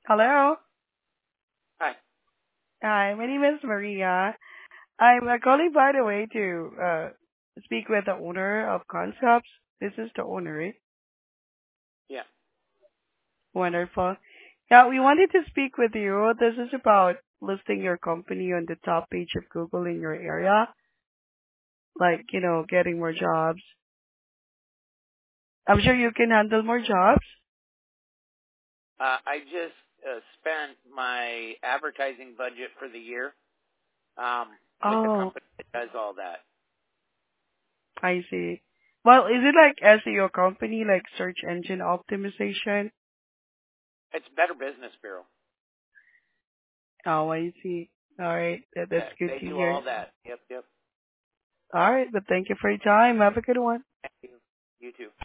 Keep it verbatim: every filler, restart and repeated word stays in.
Hello. Hi. Hi, my name is Maria. I'm uh, calling, by the way, to uh, speak with the owner of Concepts. This is the owner, right? Yeah. Wonderful. Yeah, we wanted to speak with you. This is about listing your company on the top page of Google in your area, like, you know, getting more jobs. I'm sure you can handle more jobs. Uh, I just uh, spent my advertising budget for the year um, with the Oh, company that does all that. I see. Well, is it like S E O company, like search engine optimization? It's Better Business Bureau. Oh, I see. All right. That, that's Yeah, good they to do hear. all that. Yep, yep. All right. But thank you for your time. Have a good one. Thank you. You too.